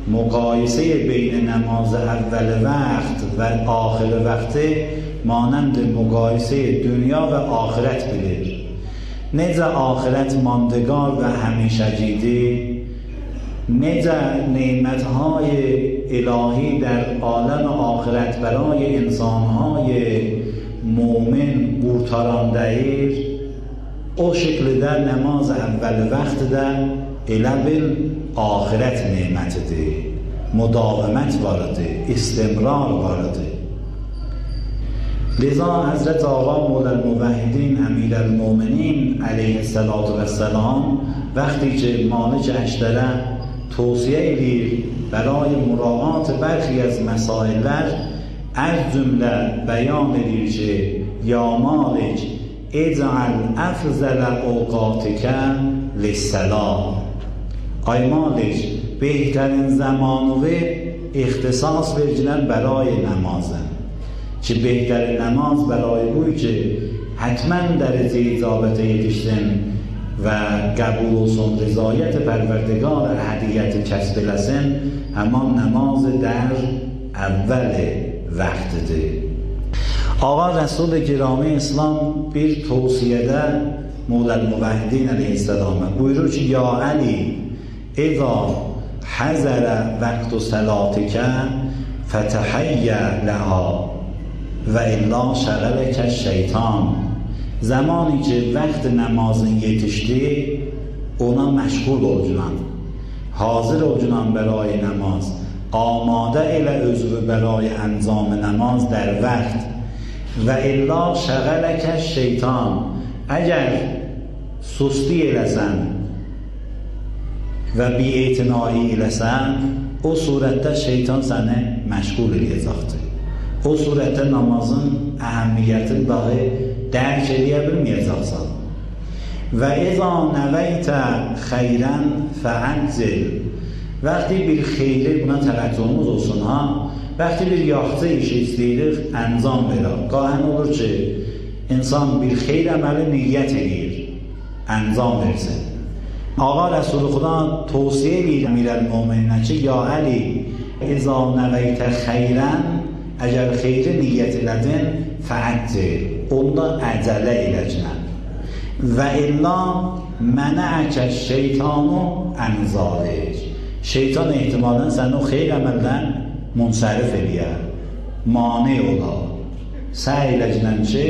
مقایسه بین نماز اول وقت و آخر وقت مانند مقایسه دنیا و آخرت بگیر. نه آخرت ماندگار و همیشه جیده، نه نعمتهای الهی در عالم آخرت برای انسانهای مومن بورتارانده ایر او شکل در نماز اول وقت در علب آخرت نعمت ده، مداومت وارده، استمرار وارده. لذا حضرت آقا مولا الموحدین امیرالمومنین علیه السلام وقتی که مالک اشتره توصیه لیر برای مراعات برخی از مسائل از جمله بیان لیر که یا مالک اجعل افضل اوقاتک للصلاة، آی مالک بهترین زمان و اختصاص بگیرن برای نمازن، که بهترین نماز برای اوی که حتما درجه اجابت یکشتن و قبول و سن رضایت پروردگار هدیت کسب لسن همان نماز در اول وقت ده. آقا رسول گرامی اسلام bir توصیه مولا الموحدین علیه السلام buyurur ki یا علی اذا حضر وقت صلاتک فتحی لها و الا شغلک الشیطان، زمانی که وقت نماز یتشتی اونا مشغول olcunan، حاضر olcunan برای نماز، آماده özü برای انجام نماز در وقت و الا شغلک الشیطان، اگر سستی eləsən و بی‌اعتنایی eləsən o surətdə şeytan səni məşğul eləyəcəkdir. O surətdə namazın əhəmiyyətini dahi dərk edə bilməyəcəksən. Və اذا نویت خیرا فانزل، وقتی bir xeyri buna təvəccühümüz olsun ha. وقتی bir yaxşı iş istəyirik, انجام verək. Qahən olur ki, insan bir xeyr əməli niyyət edir, انجام versin. آقا رسول خدا توصیه edir امیرالمومنین ki, یا علی اذا نویت خیرا، اگر xeyri niyyət elədin, فعجل، onda əcələ eləcəksən. Və illa mənəəkə şeytanu ən zalik، şeytan ehtimalən səni o xeyr əməldən münsərif eləyər, mane ola. Səy eləcəksən ki,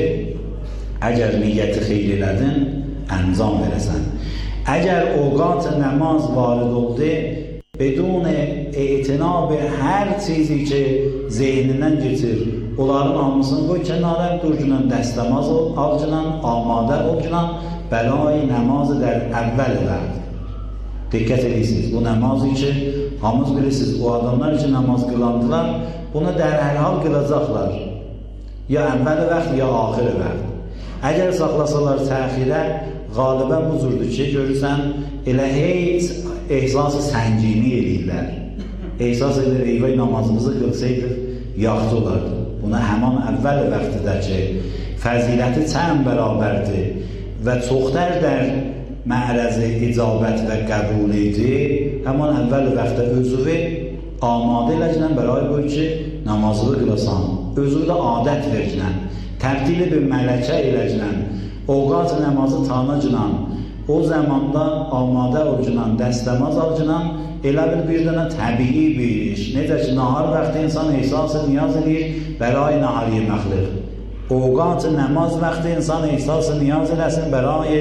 əgər niyyəti xeyr elədin, انجام برسن. اگر اوقات نماز وارد oldu بدون اعتنا به هر چیزی که ذهنیndən geçir onların hamısını qoy kənara, durcunan dəstəmaz ol, alcınan, amadə olcunan برای نماز در اول وقت. Diqqət edirsiniz, bu namazı ki hamınız bilirsiniz, o adamlar ki namaz qılandılar bunu در hər hal qılacaqlar, ya əvvəl vaxt ya axir vaxt. Əgər saxlasalar təxirə qalibən bu cürdür ki, görürsən elə heç ehsas-ı səngini eləyirlər. Ehsas edir, eyvəy namazımızı qılsaydıq yaxşı olardı. Buna həman əvvəl vaxtıda ki fəziləti çənd bərabərdir və çoxdər در معرض icabət və qəbul idi, həman əvvəl vaxtda özüvü amadə eləcəkən برای bu ki namazını qılasan, özü də adət verəcəkən, təbdili bir mələkə eləcəkən, اوقات namazı tanıcınan, o zamanda amadə olcunan, dəstəmaz alcunan elə bir dənə təbii bir iş. Necə ki, nahar vaxtı insan ehsası niyaz edir برای nahar yeməklik. اوقات namaz vaxtı insan ehsası niyaz eləsin برای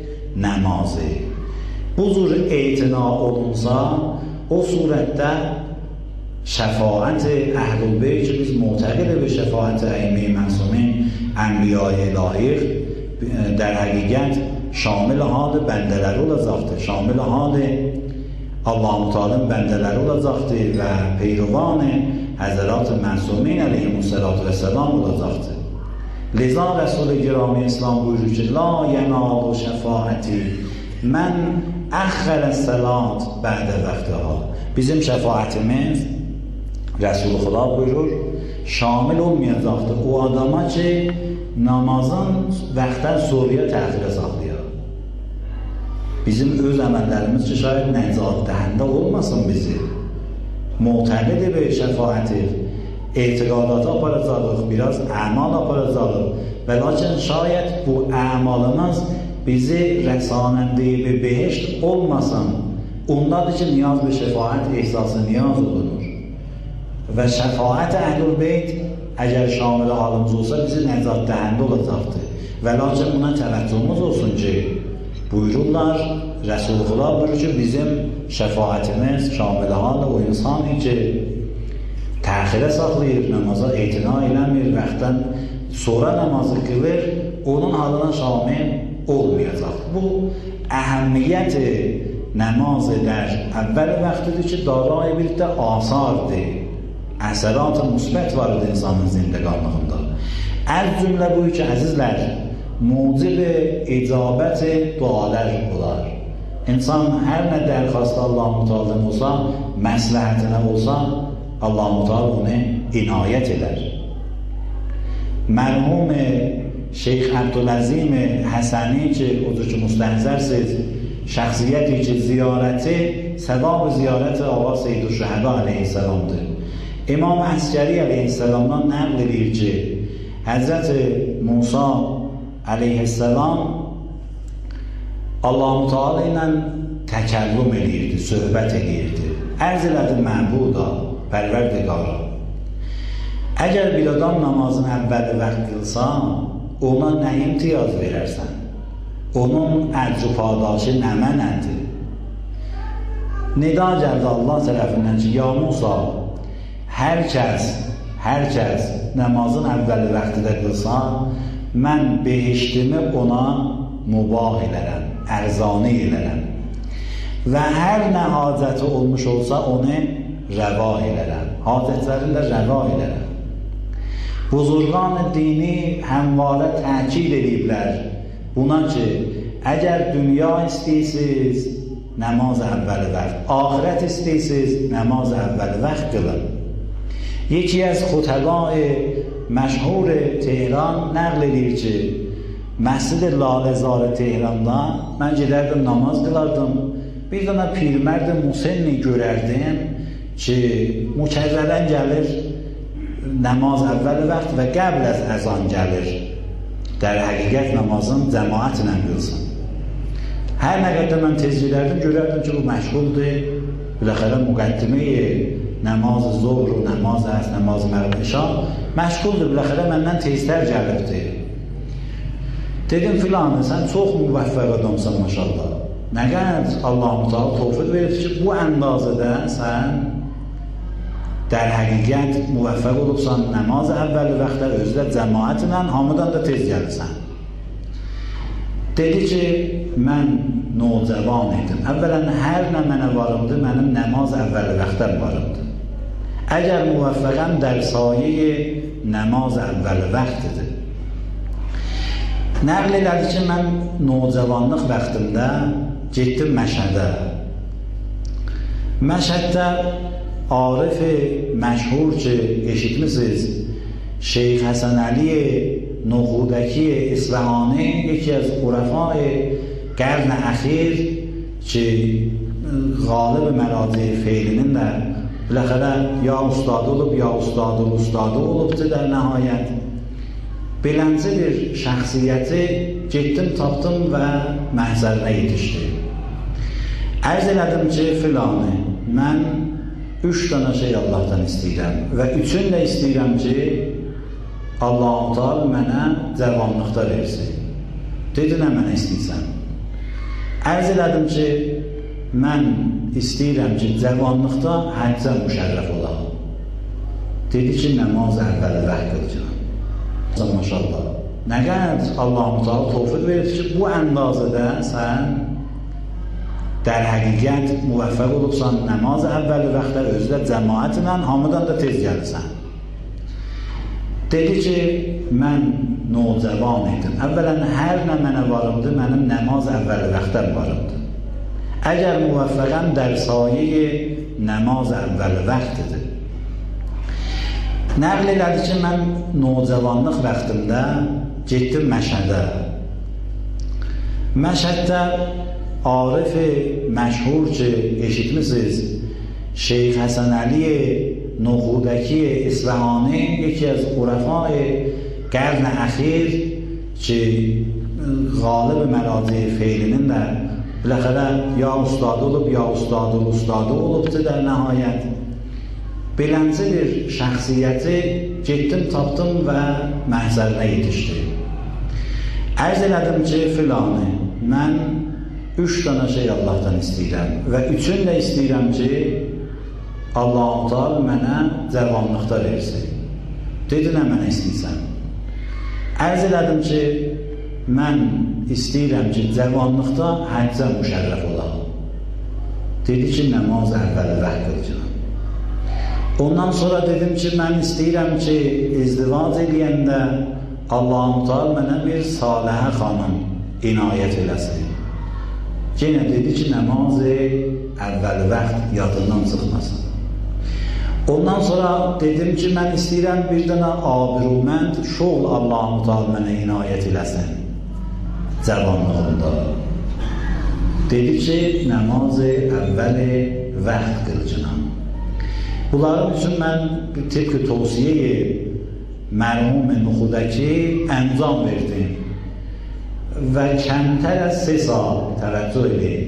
namazı. Bu cür etina olunsa, o surətdə şəfaət əhl-ül-beyt ki, biz معتقد به şəfaət ائمه معصومین انبیاء الهی در حقیقت şamil hal bəndələri olacaqdır, şamil hal Allah-u Teala'nın bəndələri olacaqdır və peyrovan Həzrat-ı Məsumین əleyhissalam olacaqdır. Liza Resul-i Girami İslam buyurur ki, la yenalu şəfaəti mən əxxərə səlat bə'də vaxtıha. Bizim şəfaətimiz Resul-i Xuda buyurur, şamil olmayacaqdır o adama ki namazın vaxtdan sonraya təxirə saxlayır. Bizim öz əməllərimiz ki, şayət nəcat dəhəndə olmasın bizi. معتقد به شفاعت اعتقادات aparacağıq, biraz əmal aparacağıq və lakin şayət bu əmalımız bizi rəsanəndəyi bir behişt olmasın, ondadır ki, niyaz bir şefaat ehsası niyaz olunur. Və şəfaət Əhlül Beyt əgər şamil halımız olsa bizi nəcat dəhəndə olacaqdır. Və lakin buna təvəccühümüz olsun ki, buyururlar, Resulullah buyurur ki, bizim şəfaətimiz şamil halı o insanı ki, təxirə saxlayır, namaza etina eləmir, vaxtdan sonra namazı qılır, onun halına şamil olmayacaq. Bu əhəmmiyyəti namazı dər əvvəl vaxtıdır ki, daray bir də asardır. Əsərat-ı müsbət vardır insanın zindiqanlığında. Əz cümlə bu ki, əzizlər, mucib-i icabət-i dualar olar. İnsan hər nə dərxastı Allah-u Teala'dan olsa, məsləhətinə olsa, Allah-u Teala onu inayət edər. Mərhum Şeyx Abdüləzim Həsəni ki, odur ki, müstəhzərsiz, şəxsiyyəti ki, ziyarəti, səvab-ı ziyarəti Ağa Seyyid-ü-Şəhədə aleyhisselamdır. İmam Əskəri aleyhisselamdan nəql edir ki, Həzrəti Musa aleyhisselam Allah-u Teala ilə təkəllüm edirdi, söhbət edirdi. Ərz elədi məbuda, pərverdigara. Əgər bir adam namazın əvvəli vaxt qılsa, ona nə imtiyaz verərsən? Onun ərc-ü padaşı nə mənədir? Nida gəldi Allah tərəfindən ki, ya Musa, hər kəs namazın əvvəli vaxtıda qılsa, mən behiştimi ona mübah elərəm, ərzani elərəm. Və hər nə hacəti olmuş olsa, onu rəva elərəm. Hacətlərini də rəva elərəm. Buzurgan dini həmvarə təkid ediblər. Buna ki, əgər dünya istəyirsiniz, namaz əvvəli vaxt, axirət istəyirsiniz, namaz əvvəli vaxt qılın. یکی از خطبای مشهور تهران نقل edir ki, Məscid-i Lalezar Tehran'da mən gedərdim, namaz qılardım. Bir dənə pirmərd Musenni görərdim ki, mükərrərən gəlir namaz əvvəli vaxt və qəbl az əzan gəlir. Dər həqiqət namazın cəmaətlə qılsın. Hər nə qədər mən tez gedərdim, görərdim ki, bu məşğuldur. Biləxərə müqəddiməyi namaz zohr, namaz əs, namaz məğrib işa məşğuldur, biləxərə məndən teztər gəlibdir. Dedim filanı, sən çox müvəffəq adamsan maşallah. Nə qədər Allah-u Teala tövfiq verir ki, bu əndazədə sən dər həqiqət müvəffəq olubsan, namaz əvvəli vaxtda özlə cəmaətlə hamıdan da tez gəlirsən. Dedi ki, mən nocəvan idim. Əvvələn, hər nə mənə varımdır, mənim namaz əvvəli vaxtdan varımdır. Əgər müvəffəqəm dər sayə namaz əvvəli vaxtıdır. Nəql elədi ki, mən nocəvanlıq vaxtımda getdim Məşədə. Məşəddə Arif-i məşhur ki, eşitmişsiniz, Şeyx Həsən Əli Nuxudəki İsfahani, yeki az urəfai qərn əxir ki, qalib məraci feilinin də biləxərə ya ustadı olub, ya ustadı olubdur der nəhayət. Beləncə bir şəxsiyyəti getdim, tapdım və məhzərinə yetişdi. Ərz elədim ki, filanı, mən 3 dənə şey Allahdan istəyirəm və üçün də istəyirəm ki, Allah-u Teala mənə cəvanlıqda versin. Dedi, nə mənə istəyirsən? Ərz elədim ki, mən istəyirəm ki, cəvanlıqda həccə müşərrəf olaq. Dedi ki, namaz əvvəli vaxt qılacaq. Maşallah. Nə qədər Allah-u Teala tövfiq verir ki, bu əndazədə sən dər həqiqət müvəffəq olubsan, namaz əvvəli vaxtda özlə cəmaətlə hamıdan da tez gəlirsən. Dedi ki, mən nocəvan idim. Əvvələn, hər nə mənə varımdır, mənim namaz əvvəli vaxtdan varımdır. Əgər müvəffəqəm dər sayə namaz əvvəli vaxtıdır. Nəql elədi ki, mən nocəvanlıq vaxtımda getdim Məşədə. Məşəddə Arif-i məşhur ki, eşitmişsiniz, شیخ حسن علی نخودکی اصفهانی، یکی از عرفای قرن اخیر که غالب مراجع فعلinin de بالاخره ya ustad olup ya ustadı olubdu der nihayet. Beləncə bir şəxsiyyəti getdim, tapdım və məhzərinə yetişdim. Ərz elədim ki, filanı, mən 3 dənə şey Allahdan istəyirəm və üçün də istəyirəm ki, Allah-u Teala mənə cavanlıqda versin. Dedi, nə mənə istəyirsən? Ərz elədim ki, mən istəyirəm ki, cavanlıqda həccə müşərrəf olaq. Dedi ki, namaz əvvəli vəqt qılacaq. Ondan sonra dedim ki, mən istəyirəm ki, izdivac eləyəndə Allah-u Teala mənə bir salihə xanım inayət eləsin. Yenə dedi ki, namazı əvvəli vəqt yadından çıxmasın. Ondan sonra dedim ki, mən istəyirəm bir dənə abirumənd şoğl Allah-u Teala mənə inayət eləsin cavanlığında. Dedi ki, namazı əvvəli vəqt qılacaq. Bunların üçün mən tıpkı tavsiye mərhum Nuxudəki əncam verdim və kəmtər az 3 saat təvəccüh edin.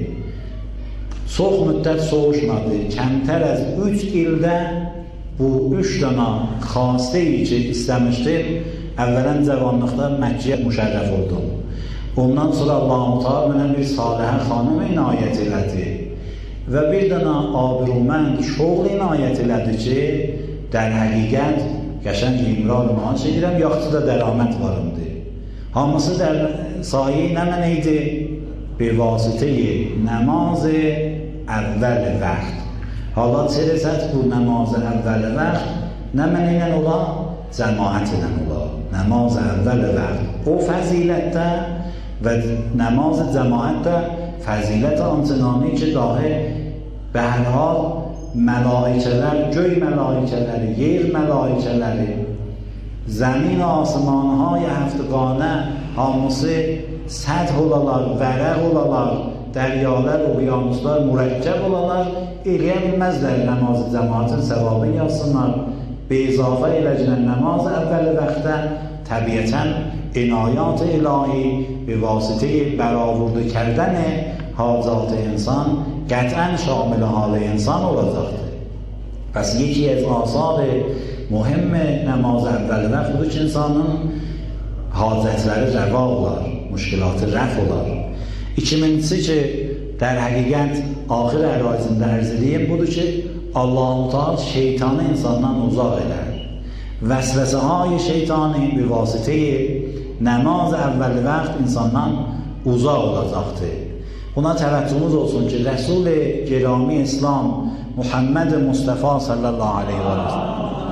Çox müddət soğuşmadı. Kəmtər az 3 ildə bu 3 dənə xastəyi ki istəmişdim, əvvələn cavanlıqda Məkkəyə müşərrəf oldum. Ondan sonra Allah-u Teala mənə bir salihə xanım inayət elədi və bir dənə abirumənd şoğl inayət elədi ki, در حقیقت qəşəng imrar maaş edirəm, yaxşı da dəraməd varımdır. Hamısı در سایه nə mənə idi? Bir vasitəyi namaz əvvəl vaxt. Hala çə rəsət bu namaz əvvəl vaxt nə mənə ilə ola? Cəmaət ilə ola. Namaz əvvəl vaxt. O fəzilətdə və namaz cəmaətdə fəzilət ançınani ki, dahi به هر حال ملائکələr, göy mələkələri, yer mələkələri, زمین آسمانهای هفتگانه hamısı səth olalar, vərəq olalar, dəryalar, oqyanuslar, mürəkkəb olalar, eləyə bilməzlər namazı cəmaətin səvabı yazsınlar. Bezafə eləcənən namaz əvvəli vaxtdə təbiətən inayat ilahi به واسطه برآورده کردن حاجات انسان قطعا شامل حال انسان olacaqdır. Pəs yeki az asar mühim namaz əvvəl vaxt budur ki, insanın hacətləri rəva olar, müşkilatı rəf olar. İkincisi ki, در həqiqət axir ərazində ərz edeyim, budur ki, Allah-u Teala şeytanı insandan uzaq edər. Vəsvəsəhay şeytani bi vasitəyi namaz əvvəl vaxt insandan uzaq olacaqdır. Buna təvəccühümüz olsun ki, Rəsul-i Girami İslam Muhammed Mustafa sallallahu aleyhi ve sellem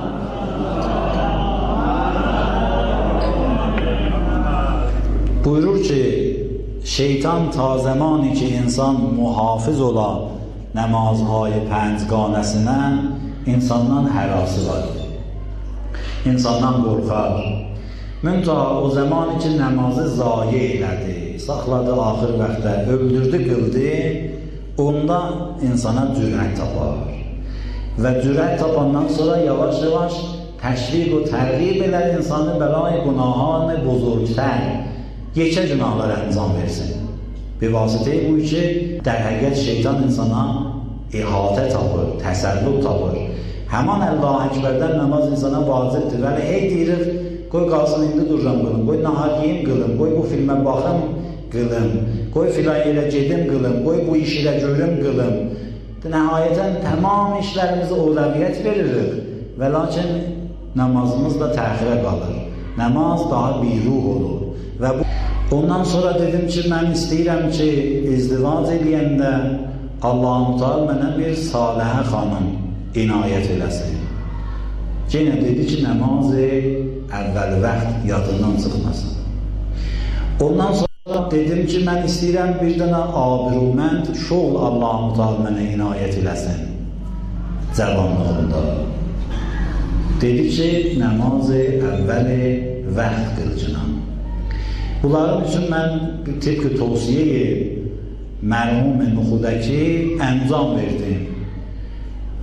buyurur ki, şeytan ta zamani ki insan muhafız ola namazهای پنجگانəsinə insandan hərası var. İnsandan qorxar. Müntaha o zamanı ki namazı zayi elədi, saxladı axır vaxtda, öldürdü, qıldı, onda insana cürət tapar. Və cürət tapandan sonra yavaş-yavaş təşviq və tərğib elər insanı bəlay günahان buzurgtər, yekə günahlar əncam versin. Bir vasitəyi bu ki, در həqiqət şeytan insana ihatə tapır, təsəllüt tapır. Həman Allah Əkbərdən namaz insana vacibdir. Vəli hey deyirik, qoy qalsın indi dururam qılım, qoy nahar yiyim qılım, qoy bu filmə baxım qılım, qoy filan yerə gedim qılım, qoy bu iş ilə görüm qılım. Nəhayətən tamam işlərimizi əvvəliyyət veririk və lakin namazımız da təxirə qalır. Namaz daha bir ruh olur. Və ondan sonra dedim ki, mən istəyirəm ki, izdivac eləyəndə Allah-u Teala mənə bir salihə xanım inayət eləsin. Yenə dedi ki, namazı əvvəl vaxt yadından çıxmasın. Ondan sonra dedim ki, mən istəyirəm bir dənə abirumənd şoğl Allah-u Teala mənə inayət eləsin cavanlığında. Dedi ki, namazı əvvəli vaxt qılacaq. Bunların üçün mən tıpkı tavsiye mərhum Nuxudəki əncam verdim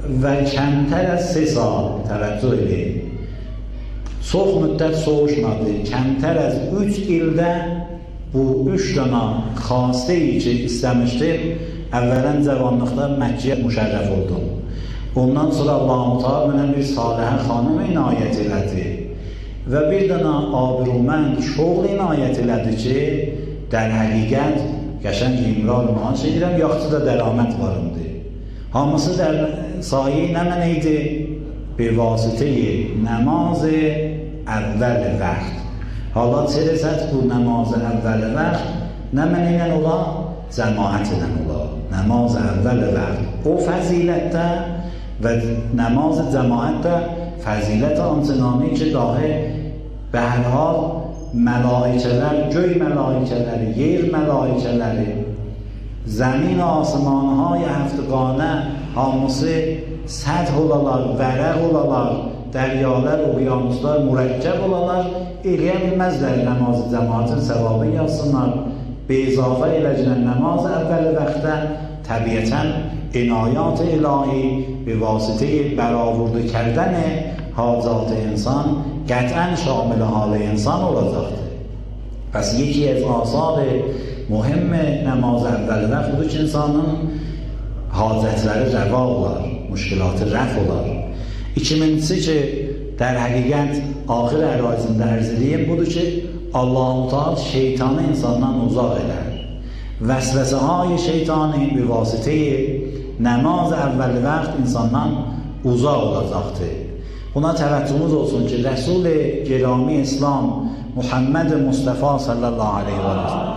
و کمتر از 3 سال توجه edin. Çox müddət soğuşmadı. Kəmtər az 3 ildə bu 3 dana xastəyi ki istəmişdir. Əvvələn cavanlıqda Məkkəyə müşərrəf oldum. Ondan sonra Allah-u Teala mənə bir salihə xanım inayət elədi. Və bir dana abrumənd şoğl inayət elədi ki, در حقیقت qəşəng imral maaş edirəm, yaxşı da dərəmət varımdı. Hamısı در سایه nə mənə idi? به واسطه نماز اول وقت. حالا چه رسد bu نماز اول وقت نه منینن ola cəmaətinən ola. Namaz əvvəl vaxt o fəzilətdə və namaz cəmaətdə fəzilət ançınani ki dahi به هر حال mələikələr, göy mələikələri, yer mələikələri, زمین آسمانهای هفتگانه hamısı səth olalar, vərəq olalar, dəryalar, uyanuslar, mürəkkəb olalar, eləyə bilməzlər namazı cəmaətin səvabı yazsınlar. Bezafə eləcənən namaz əvvəli vaxtdə təbiətən inayat ilahi به واسطه برآورده کردن حاجات انسان قطعا شامل حال انسان olacaqdır. پس یکی از آثار مهم نماز اول وقت budur ki insanın hacətləri rəva olar, müşkilatı rəf olar. İkincisi ki, در həqiqət axir ərazində ərz edeyim, budur ki, Allah-u Teala şeytanı insandan uzaq edər. Vəsvəsəhay şeytanı bi vasitəyi namaz əvvəl vaxt insandan uzaq olacaqdır. Buna təvəccühümüz olsun ki, Rəsul-i Girami İslam Muhammed Mustafa sallallahu aleyhi və səlləm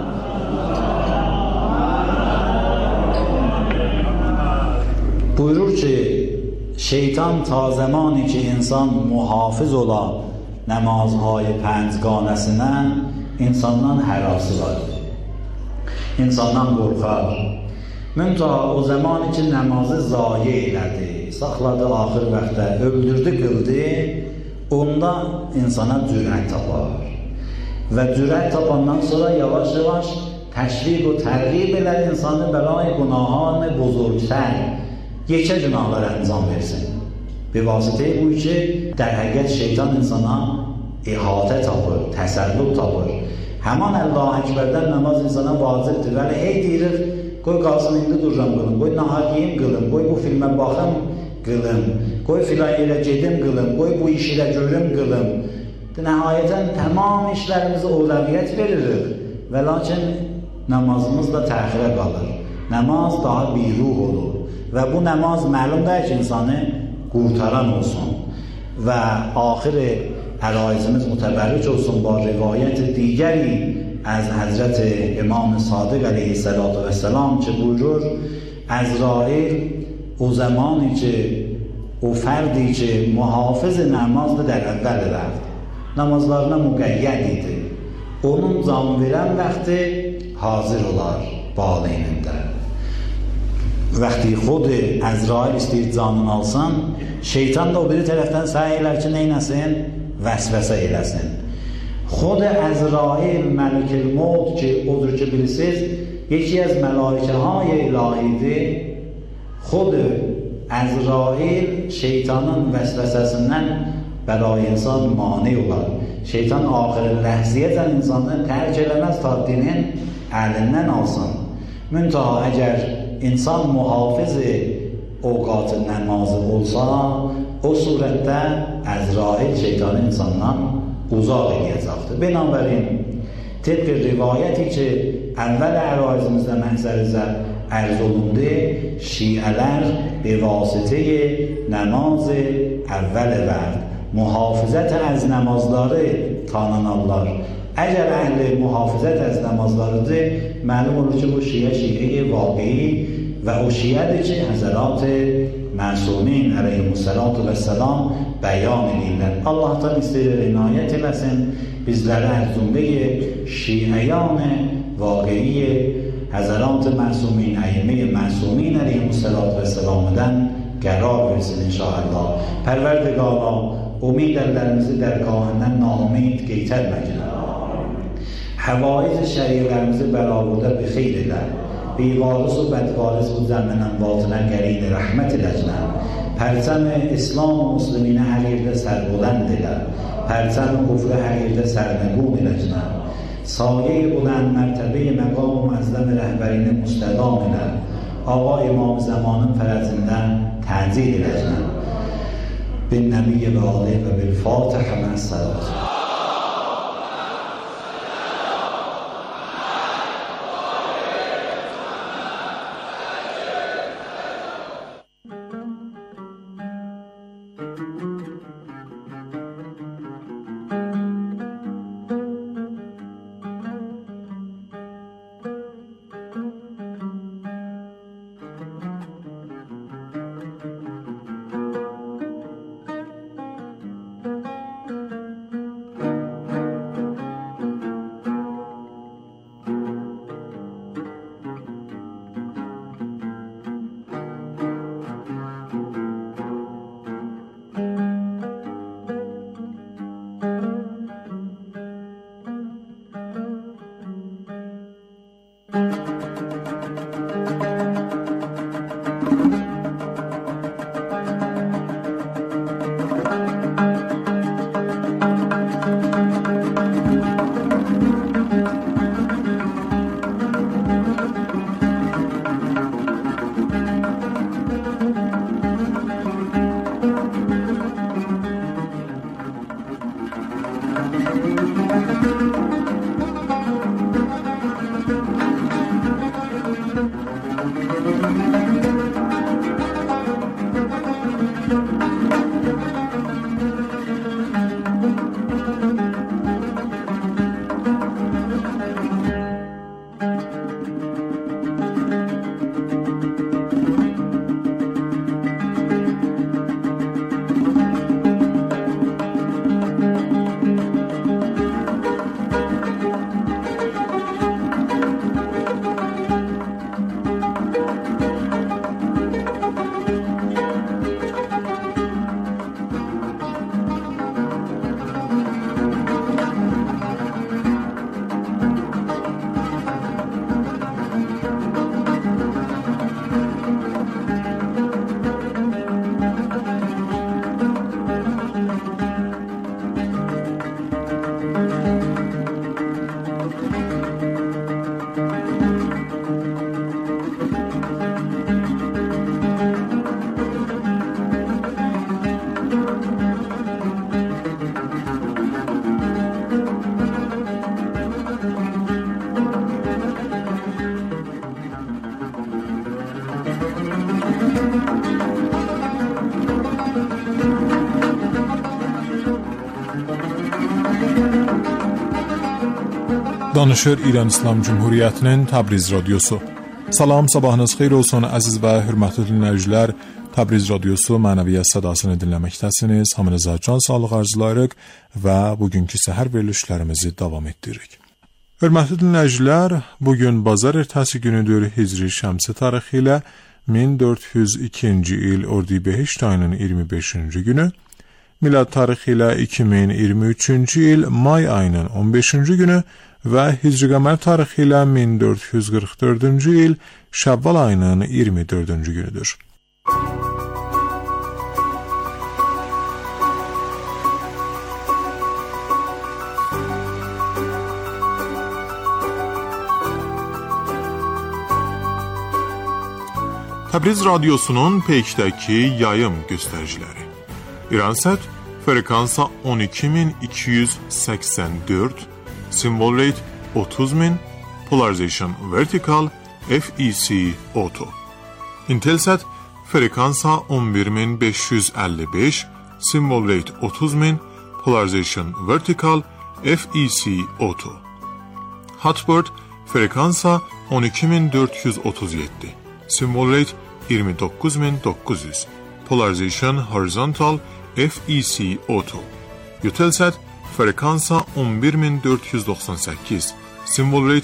buyurur ki, şeytan ta zamani ki insan muhafız ola namazهای پنجگانəsindən insandan hərası var. İnsandan qorxar. Müntəha o zaman ki namazı zayi elədi, saxladı axır vaxtda, öldürdü, qıldı, onda insana cürət tapar. Və cürət tapandan sonra yavaş-yavaş təşviq و tərğib elər insanı برای günahان بزرگتر yekə günahlar انجام versin. به واسطه bu ki در حقیقت şeytan insana ihatə tapır, təsəllüt tapır. Həman Allah-u Ekberdən namaz insana vacibdir. Vəli hey deyirik, qoy qalsın indi dururam qılım, qoy nahar yiyim qılım, qoy bu filmə baxım qılım, qoy filan yerə gedim qılım, qoy bu iş ilə görüm qılım. Nəhayətən tamam işlərimizi əvvəliyyət veririk və lakin namazımız da təxirə qalır. Namaz daha bir ruh olur və bu namaz məlumdur ki insanı qurtaran olsun və axir ərayizimiz mütəbərrik olsun با روایت دیگری از حضرت امام صادق علیه السلام که buyurur عزراییل o زمانی که o fərdi ki muhafız namazdır در اول وقت namazlarına müqəyyəd idi. Onun can verən vaxtı hazır olar baleyində. Vəqti xud Əzrail istəyir canını alsan, şeytan da o biri tərəfdən səy elər ki, neynəsin? Vəsvəsə eləsin. Xud Əzrail Məlikül Mevt ki, odur ki bilirsiniz, yeki az mələikəhay ilahidir. Xud Əzrail şeytanın vəsvəsəsindən برای insan mani olar. Şeytan axir ləhziyyəcən insanı tərk eləməz ta dinin əlindən alsın. Müntəha əgər insan muhafiz-i ovqat-ı namazı olsa, o surətdə Əzrail şeytanı insandan uzaq edəcəkdir. Binabərin, təbq rivayəti ki, əvvəl ərazimizdə məhzərizə ərz olundu, şiələr به واسطه namaz əvvəl vaxt muhafizət az namazları tanınarlar. Əgər əhli muhafizət az namazlarıdır, məlum olur ki, bu şiə vaqi'i və o şiədir ki, Həzərat Məsumin əleyhissalam bəyan edirlər. Allah'tan istəyir inayət eləsin, bizlərə hər cümləyə şiəyan vaqi'i Həzərat Məsumin, əyyimə Məsumin əleyhissalamdan qərar versin inşallah. Pərverdigara, umid əllərimizi dərgahından naumid qeytərməklə. Həvaiz şəriələrimizi bərabərdə bi xeyr elə. بیوارث و بدوارث بودن منم باطنن گرین رحمت لجنم پرچم اسلام و مسلمین هر yerdə سربلند elə پرچم کفر هر yerdə سرنگون لجنم سایه بلند مرتبه مقام و مظلم رهبرین مستدام elə آقا امام زمانın فرزندن تعزیل لجنم بالنبی و آله و بالفاتح مع الصلوات. Danışır İran İslam Cumhuriyyətinin Təbriz Radiosu. Salam, sabahınız xeyir olsun əziz və hörmətli dinləyicilər. Təbriz Radiosu mənəviyyat sədasını dinləməkdəsiniz. Hamınıza can sağlıq arzulayırıq və bugünkü səhər verilişlərimizi davam etdiririk. Hörmətli dinləyicilər, bugün bazar ertəsi günüdür. Hicri şəmsi tarixi ilə 1402-ci il Ordibehişt ayının 25-ci günü, milad tarixi ilə 2023-cü il may ayının 15-ci günü və Hicri qəmər tarixi ilə 1444-cü il Şəvval ayının 24-cü günüdür. Təbriz Radiosunun peykdəki yayım göstəriciləri. İransat frekansa 12284, symbol rate 30000, polarization vertical, FEC auto. Intelsat frekansa 11555, symbol rate 30000, polarization vertical, FEC auto. Hotbird frekansa 12437, symbol rate 29900, polarization horizontal, FEC auto. Eutelsat frekansa 11498, symbol rate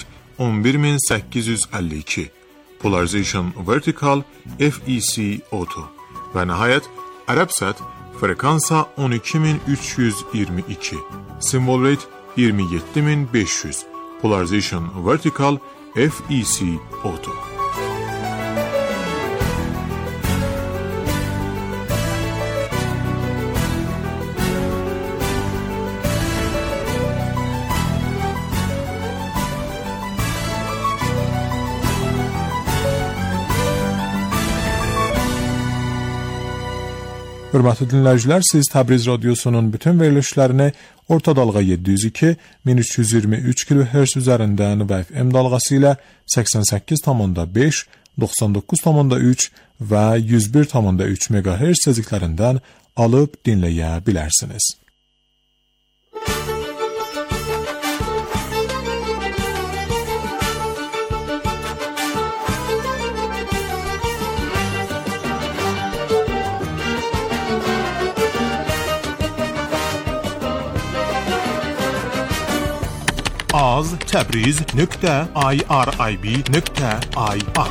11852, polarization vertical, FEC auto. Və nəhayət Arabsat frekansa 12322, symbol rate 27500, polarization vertical, FEC auto. Hörmətli dinləyicilər, siz Təbriz Radiosunun bütün verilişlərini orta dalğa 702, 1323 kHz üzərindən və FM dalğası ilə 88,5, 99,3 və 101,3 MHz tezliklərindən alıb dinləyə bilərsiniz. az.tabriz.irib.ir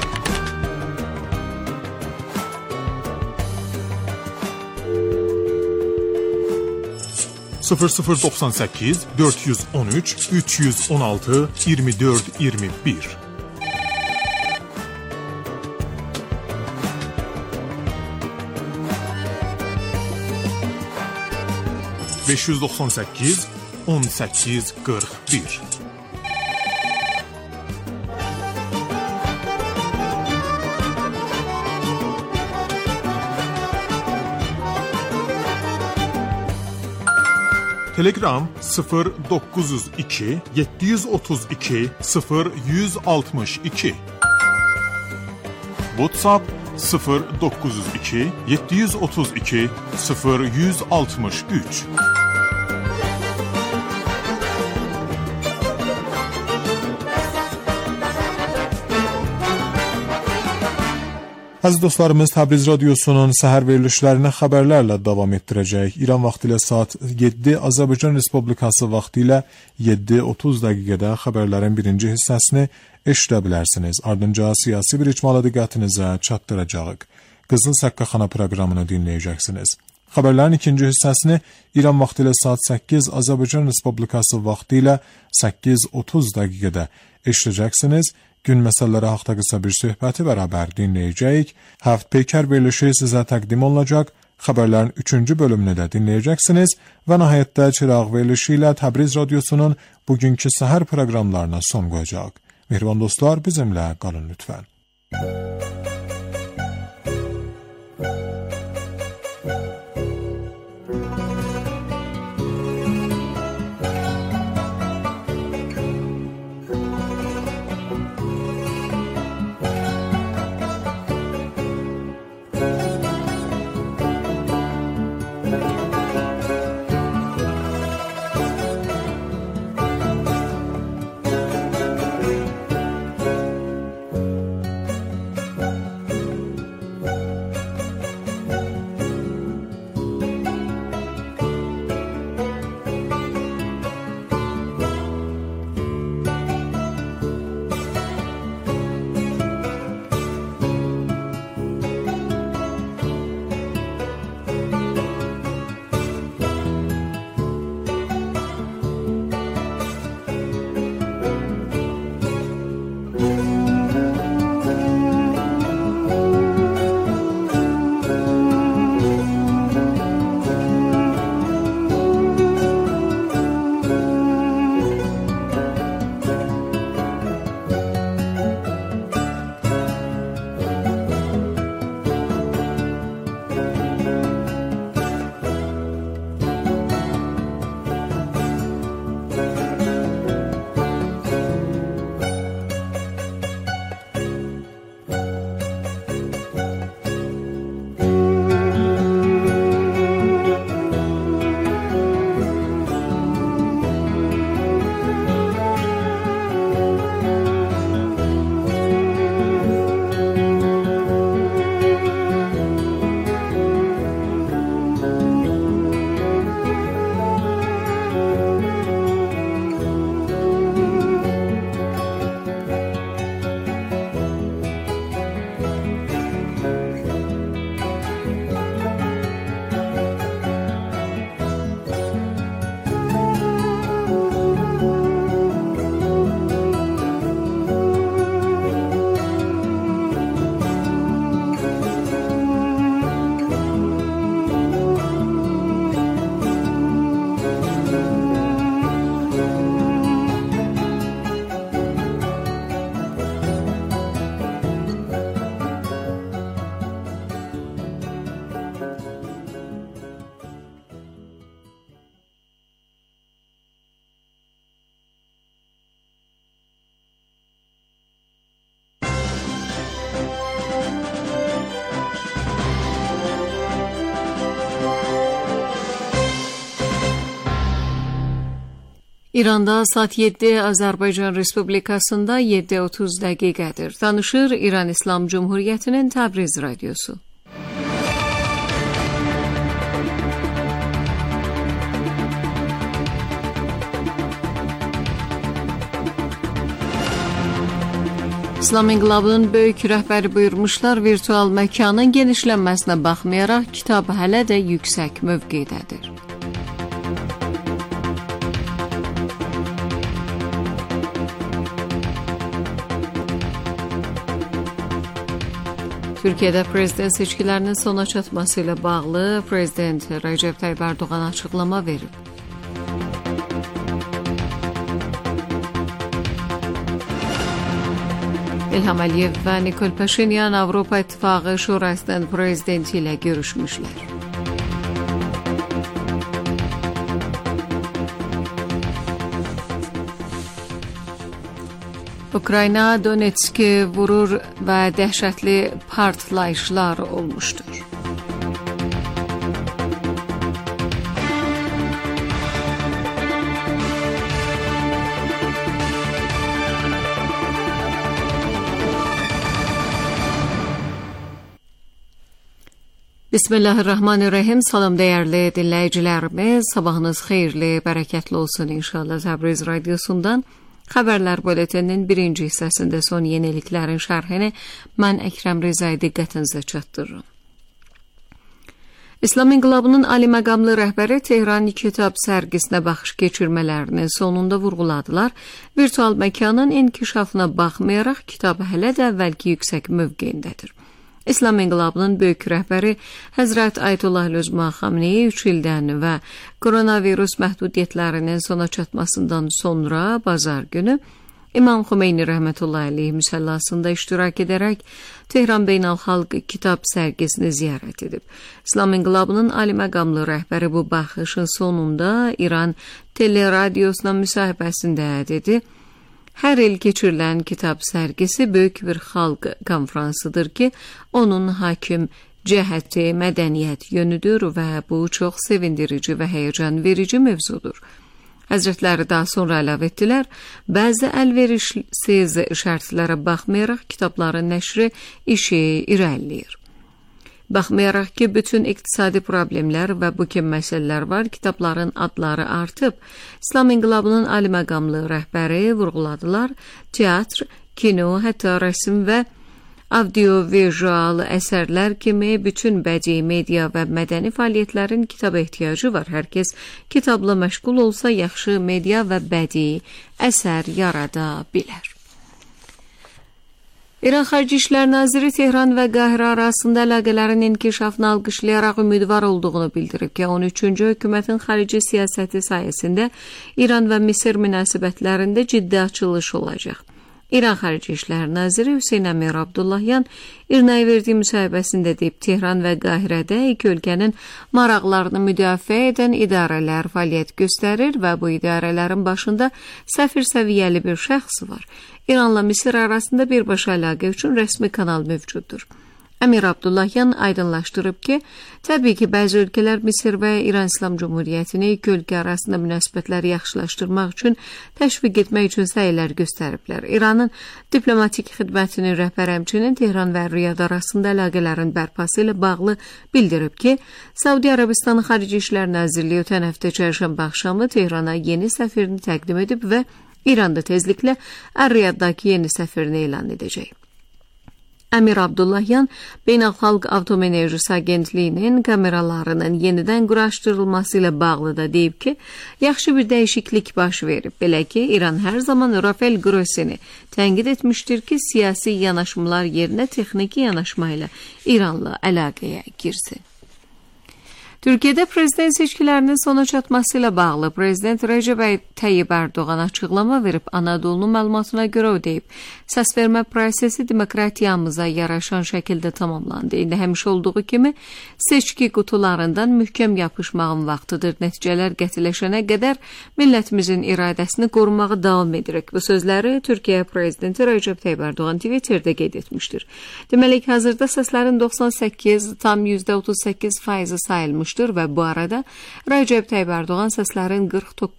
0098 413 316 24 21 598 18 41 Telegram 0902 732 0162 WhatsApp 0902 732 0163 Əziz dostlarımız, Təbriz Radiosunun səhər verilişlərini xəbərlərlə davam etdirəcək. İran vaxtı ilə saat 7, Azərbaycan Respublikası vaxtı ilə 7:30 dəqiqədə xəbərlərin birinci hissəsini eşidə bilərsiniz. Ardınca siyasi bir icmalı diqqətinizə çatdıracağıq. Qızıl Səqqaxana proqramını dinləyəcəksiniz. Xəbərlərin ikinci hissəsini İran vaxtı ilə saat 8, Azərbaycan Respublikası vaxtı ilə 8:30 dəqiqədə eşidəcəksiniz. Gün məsələləri haqda qısa bir söhbəti bərabər dinləyəcəyik. Həft Peykər verilişi sizə təqdim olunacaq. Xəbərlərin 3-cü bölümünü də dinləyəcəksiniz və nəhayətdə Çıraq verilişi ilə Təbriz Radiosunun bugünkü səhər proqramlarına son qoyacaq. Mehriban dostlar, bizimlə qalın lütfən. İranda saat 7, Azərbaycan Respublikasında 7:30 dəqiqədir. Danışır İran İslam Cumhuriyyətinin Təbriz radiosu. İslam İnqilabının böyük rəhbəri buyurmuşlar, virtual məkanın genişlənməsinə baxmayaraq kitab hələ də yüksək mövqedədir. Türkiyədə prezident seçkilərinin sona çatması ilə bağlı Prezident Rəcəb Tayyib Ərdoğan açıqlama verib. İlham Əliyev və Nikol Paşinyan Avropa İttifaqı Şurasının prezidenti ilə görüşmüşlər. Ukrayna Donetski vurur və dəhşətli partlayışlar olmuşdur. Bismillahirrahmanirrahim. Salam dəyərli dinləyicilərimiz, sabahınız xeyirli, bərəkətli olsun inşallah. Təbriz radiosundan xəbərlər buletininin birinci hissəsində son yeniliklərin şərhini mən Əkrəm Rezai diqqətinizə çatdırırım. İslam İnqilabının ali məqamlı rəhbəri Tehran kitab sərgisinə baxış keçirmələrinin sonunda vurğuladılar. Virtual məkanın inkişafına baxmayaraq kitab hələ də əvvəlki yüksək mövqeyindədir. İslam İnqilabının böyük rəhbəri Həzrət Ayətullah Özma Xameneyi 3 ildən və koronavirus məhdudiyyətlərinin sona çatmasından sonra bazar günü İmam Xomeyni rəhmətullahi aleyh müsəllasında iştirak edərək Tehran Beynəlxalq Kitab sərgisini ziyarət edib. İslam İnqilabının ali məqamlı rəhbəri bu baxışın sonunda İran teleradiyosuna müsahibəsində dedi: Hər il keçirilən kitab sərgisi böyük bir xalq konferansıdır ki, onun hakim cəhəti mədəniyyət yönüdür və bu çox sevindirici və həyəcan verici mövzudur. Həzrətləri daha sonra əlavə etdilər, bəzi əlverişsiz şərtlərə baxmayaraq kitabların nəşri işi irəliləyir. Baxmayaraq ki, bütün iqtisadi problemlər və bu kimi məsələlər var, kitabların adları artıb. İslam İnqilabının ali məqamlı rəhbəri vurğuladılar, teatr, kino, hətta rəsm və audio-vizual əsərlər kimi bütün bədii media və mədəni fəaliyyətlərin kitaba ehtiyacı var. Hər kəs kitabla məşğul olsa, yaxşı media və bədii əsər yarada bilər. İran Xarici İşlər Naziri Tehran və Qahirə arasında əlaqələrin inkişafını alqışlayaraq ümidvar olduğunu bildirib ki, 13-cü hökumətin xarici siyasəti sayəsində İran və Misir münasibətlərində ciddi açılış olacaq. İran Xarici İşlər Naziri Hüseyn Əmir Abdullahyan İRNA-ya verdiyi müsahibəsində deyib, Tehran və Qahirədə iki ölkənin maraqlarını müdafiə edən idarələr fəaliyyət göstərir və bu idarələrin başında səfir səviyyəli bir şəxs var. İranla Misir arasında birbaşa əlaqə üçün rəsmi kanal mövcuddur. Əmir Abdullahyan aydınlaşdırıb ki, təbii ki, bəzi ölkələr Misir və İran İslam Cumhuriyyətini iki ölkə arasında münasibətləri yaxşılaşdırmaq üçün təşviq etmək üçün səylər göstəriblər. İranın diplomatik xidmətinin rəhbər həmçinin Tehran və Riyad arasında əlaqələrin bərpası ilə bağlı bildirib ki, Saudi Arabistanın Xarici İşlər Nazirliyi ötən həftə çərşənbə axşamı Tehrana yeni səfirini təqdim edib və İranda tezliklə Riyaddakı yeni səfirini elan edəcək. Əmir Abdullahyan Beynəlxalq Atom Enerjisi Agentliyinin kameralarının yenidən quraşdırılması ilə bağlı da deyib ki, yaxşı bir dəyişiklik baş verib. Belə ki, İran hər zaman Rafael Grossini tənqid etmişdir ki, siyasi yanaşmalar yerinə texniki yanaşma ilə İranla əlaqəyə girsin. Türkiyədə prezident seçkilərinin sona çatması ilə bağlı Prezident Rəcəb Tayyib Ərdoğan açıqlama verib. Anadolu'nun məlumatına görə o deyib, səsvermə prosesi demokratiyamıza yaraşan şəkildə tamamlandı. İndi həmişə olduğu kimi seçki qutularından möhkəm yapışmağın vaxtıdır. Nəticələr qətiləşənə qədər millətimizin iradəsini qorumağı davam edirik. Bu sözləri Türkiyə Prezidenti Rəcəb Tayyib Ərdoğan Twitter'də qeyd etmişdir. Deməli, hazırda səslərin 98,38% sayılmış almışdır və bu arada Recep Tayyip Erdoğan səslərin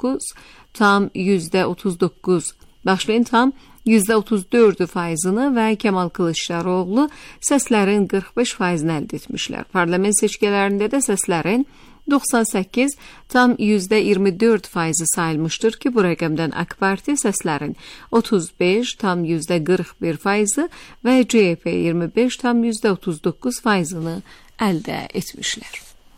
49,39, başlayın tam %34%-ni və Kemal Kılıçdaroğlu səslərin 45%-ni əldə etmişlər. Parlament seçkilərində də səslərin 98,24% sayılmışdır ki, bu rəqəmdən AK Parti səslərin 35,41% və CHP 25,39%-ni əldə etmişlər.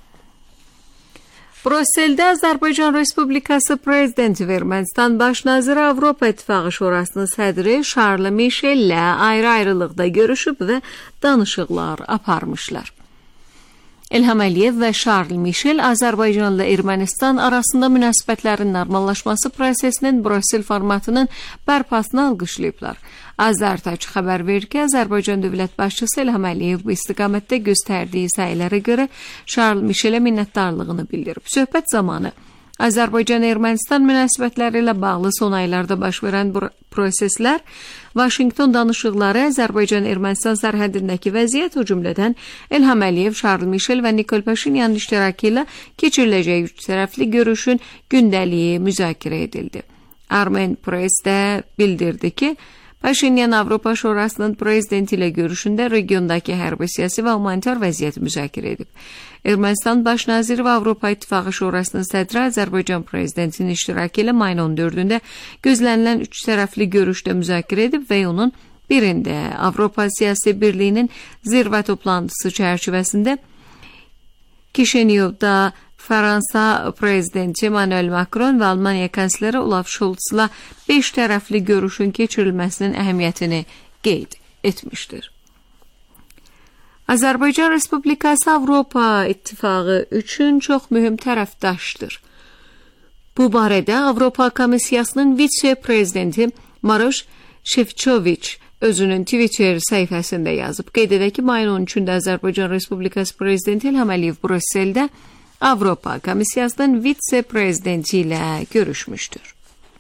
Brüsseldə Azərbaycan Respublikası Prezidenti və Ermənistan Baş naziri Avropa İttifaqı Şurasının sədri Charles Michel'lə ayrı-ayrılıqda görüşüb və danışıqlar aparmışlar. İlham Əliyev və Charles Michel Azərbaycanla Ermənistan arasında münasibətlərin normallaşması prosesinin Brüssel formatının bərpasını alqışlayıblar. Azərtac xəbər verir ki, Azərbaycan dövlət başçısı İlham Əliyev bu istiqamətdə göstərdiyi səylərə görə Charles Michelə minnətdarlığını bildirib. Söhbət zamanı Azərbaycan-Ermənistan münasibətləri ilə bağlı son aylarda baş verən proseslər, Vaşinqton danışıqları, Azərbaycan-Ermənistan sərhədindəki vəziyyət, o cümlədən İlham Əliyev, Charles Michel və Nikol Paşinyanın iştirakı ilə keçiriləcək üç tərəfli görüşün gündəliyi müzakirə edildi. Armen Press də bildirdi ki, Paşinyan Avropa Şurasının prezidenti ilə görüşündə regiondakı hərbi, siyasi və humanitar vəziyyəti müzakirə edib. Ermənistan Baş naziri və Avropa İttifaqı Şurasının sədri Azərbaycan prezidentinin iştirakı ilə mayın 14-də gözlənilən üç tərəfli görüşdə müzakirə edib və onun birində Avropa Siyasi Birliyinin zirvə toplantısı çərçivəsində Kişinyovda Fransa prezidenti Emmanuel Macron və Almaniya kansleri Olaf Scholz'la 5 tərəfli görüşün keçirilməsinin əhəmiyyətini qeyd etmişdir. Azərbaycan Respublikası Avropa İttifağı üçün çox mühüm tərəfdaşdır. Bu barədə Avropa Komissiyasının vitse-prezidenti Maroš Şefčovič özünün Twitter səhifəsində yazıb. Qeyd edək ki, mayın 13-də Azərbaycan Respublikası prezidenti İlham Əliyev Brüsseldə Avropa Komissiyasının vitse-prezidenti ilə görüşmüşdür.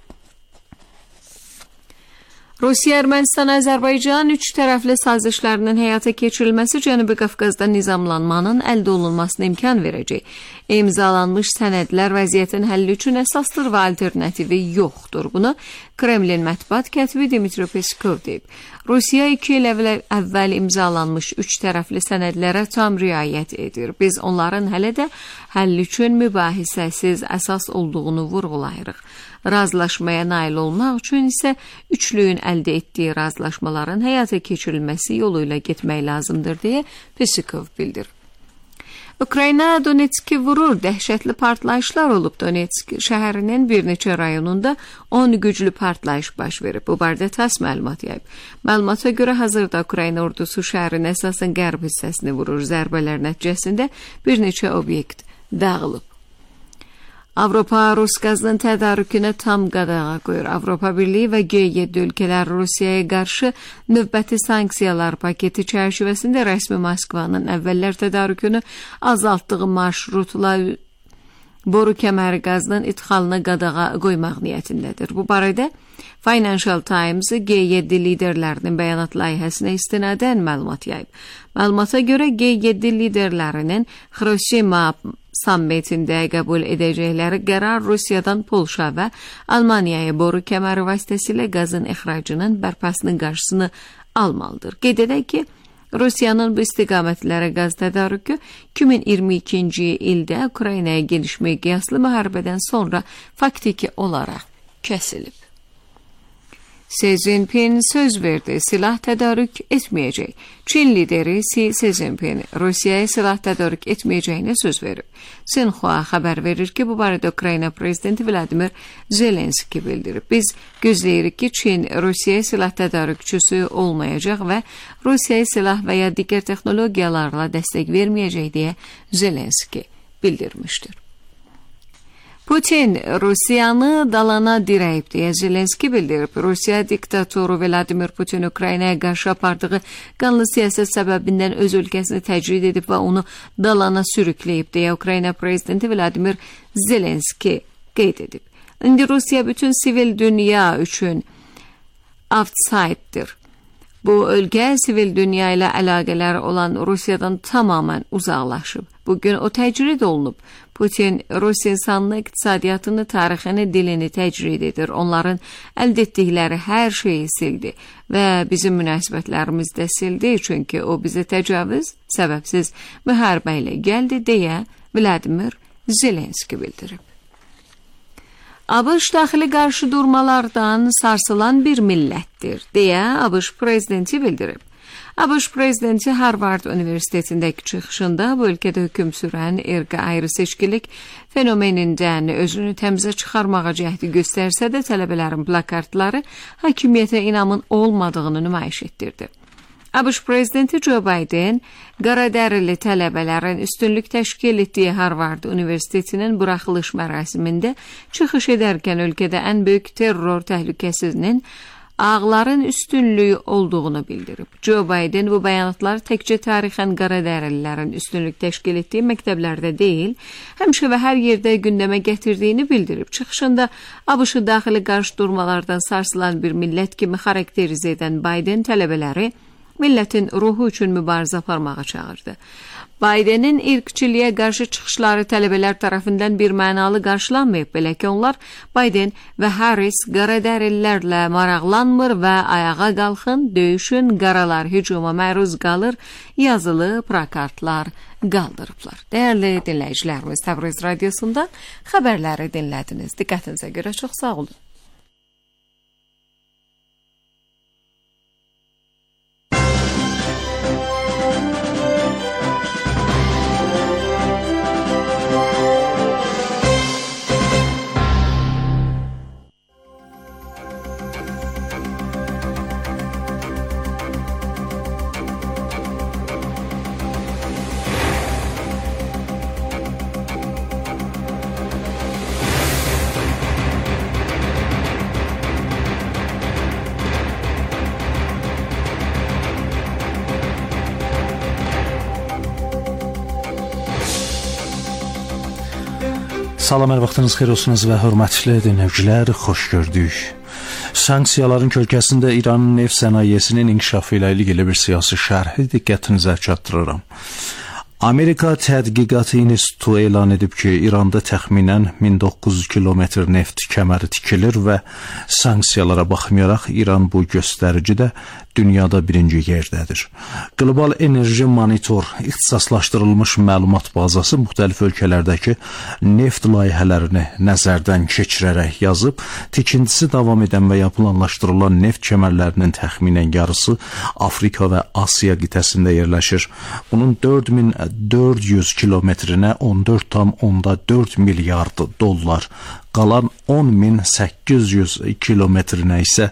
Rusiya-Ermənistan-Azərbaycan üç tərəfli sazişlərinin həyata keçirilməsi Cənubi Qafqazda nizamlanmanın əldə olunmasına imkan verəcək. İmzalanmış sənədlər vəziyyətin həlli üçün əsasdır və alternativi yoxdur. Bunu Kremlin mətbuat katibi Dmitri Peskov deyib. Rusiya 2 il əvvəl imzalanmış üç tərəfli sənədlərə tam riayət edir. Biz onların hələ də həll üçün mübahisəsiz əsas olduğunu vurğulayırıq. Razılaşmaya nail olmaq üçün isə üçlüyün əldə etdiyi razılaşmaların həyata keçirilməsi yolu ilə getmək lazımdır deyə Peskov bildirir. Ukrayna Donetski vurur, dəhşətli partlayışlar olub. Donetsk şəhərinin bir neçə rayonunda 10 güclü partlayış baş verib. Bu barədə TASS məlumat yayıb. Məlumata görə hazırda Ukrayna ordusu şəhərin əsasən qərb hissəsini vurur. Zərbələr nəticəsində bir neçə obyekt dağılıb. Avropa Rus qazının tədarükünə tam qadağa qoyur. Avropa Birliyi və G7 ölkələr Rusiyaya qarşı növbəti sanksiyalar paketi çərçivəsində rəsmi Moskvanın əvvəllər tədarükünü azaltdığı marşrutla boru kəməri qazının idxalına qadağa qoymaq niyyətindədir. Bu barədə Financial Times G7 liderlərinin bəyanat layihəsinə istinadən məlumat yayıb. Məlumata görə G7 liderlərinin Hiroşima sammitində qəbul edəcəkləri qərar Rusiyadan Polşa və Almaniyaya boru kəməri vasitəsilə qazın ixracının bərpasının qarşısını almalıdır. Qeyd edək ki, Rusiyanın bu istiqamətlərə qaz tədarükü 2022-ci ildə Ukraynaya geniş miqyaslı müharibədən sonra faktiki olaraq kəsilib. Xi Jinping söz verdi, silah tədarük etməyəcək. Çin lideri Xi Jinping Rusiyaya silah tədarük etməyəcəyinə söz verib. Xinhua xəbər verir ki, bu barədə Ukrayna prezidenti Vladimir Zelenski bildirib. Biz gözləyirik ki, Çin Rusiyaya silah tədarükçüsü olmayacaq və Rusiyaya silah və ya digər texnologiyalarla dəstək verməyəcək deyə Zelenski bildirmişdir. Putin Rusiyanı dalana dirəyib deyə Zelenski bildirib. Rusiya diktatoru Vladimir Putin Ukraynaya qarşı apardığı qanlı siyasət səbəbindən öz ölkəsini təcrid edib və onu dalana sürükləyib deyə Ukrayna prezidenti Vladimir Zelenski qeyd edib. İndi Rusiya bütün sivil dünya üçün outside'dir. Bu ölkə sivil dünya ilə əlaqələri olan Rusiyadan tamamilə uzaqlaşıb. Bugün o təcrid olunub. Putin Rus insanını, iqtisadiyyatını, tarixini, dilini təcrid edir. Onların əldə etdikləri hər şeyi sildi və bizim münasibətlərimiz də sildi, çünki o bizə təcavüz, səbəbsiz müharibə ilə gəldi deyə Vladimir Zelenski bildirib. ABŞ daxili qarşıdurmalardan sarsılan bir millətdir deyə ABŞ prezidenti bildirib. ABŞ prezidenti Harvard Universitetindəki çıxışında bu ölkədə hökm sürən irqi ayrı-seçkilik fenomenindən özünü təmizə çıxarmağa cəhdi göstərsə də tələbələrin plakartları hakimiyyətə inamın olmadığını nümayiş etdirdi. ABŞ prezidenti Joe Biden qaradərili tələbələrin üstünlük təşkil etdiyi Harvard Universitetinin buraxılış mərasimində çıxış edərkən ölkədə ən böyük terror təhlükəsinin ağların üstünlüyü olduğunu bildirib. Joe Biden bu bəyanatları təkcə tarixən qaradərililərin üstünlük təşkil etdiyi məktəblərdə deyil, həmişə və hər yerdə gündəmə gətirdiyini bildirib. Çıxışında ABŞ-ı daxili qarşıdurmalardan sarsılan bir millət kimi xarakterizə edən Biden tələbələri millətin ruhu üçün mübarizə aparmağa çağırdı. Bidenin irqçiliyə qarşı çıxışları tələbələr tərəfindən bir mənalı qarşılanmayıb, belə ki, onlar Biden və Harris qaradərillərlə maraqlanmır və ayağa qalxın, döyüşün, qaralar hücuma məruz qalır, yazılı plakartlar qaldırıblar. Dəyərli dinləyicilərimiz, Təbriz Radiosu'nda xəbərləri dinlədiniz. Diqqətinizə görə çox sağ olun. Salam, hər vaxtınız xeyir olsunuz və hörmətli dinləyicilər, xoş gördük. Sanksiyaların kölgəsində İranın neft sənayesinin inkişafı ilə ilgili bir siyasi şərhi diqqətinizə çatdırıram. Amerika Tədqiqatı İnstitutu elan edib ki, İranda təxminən 1900 kilometr neft kəməri tikilir və sanksiyalara baxmayaraq İran bu göstəricidə dünyada birinci yerdədir. Qlobal Enerji Monitor ixtisaslaşdırılmış məlumat bazası müxtəlif ölkələrdəki neft layihələrini nəzərdən keçirərək yazıb, tikintisi davam edən və ya planlaşdırılan neft kəmərlərinin təxminən yarısı Afrika və Asiya qitəsində yerləşir. Bunun 4400 kilometrinə 14,4 milyard dollar, qalan 10.800 kilometrinə isə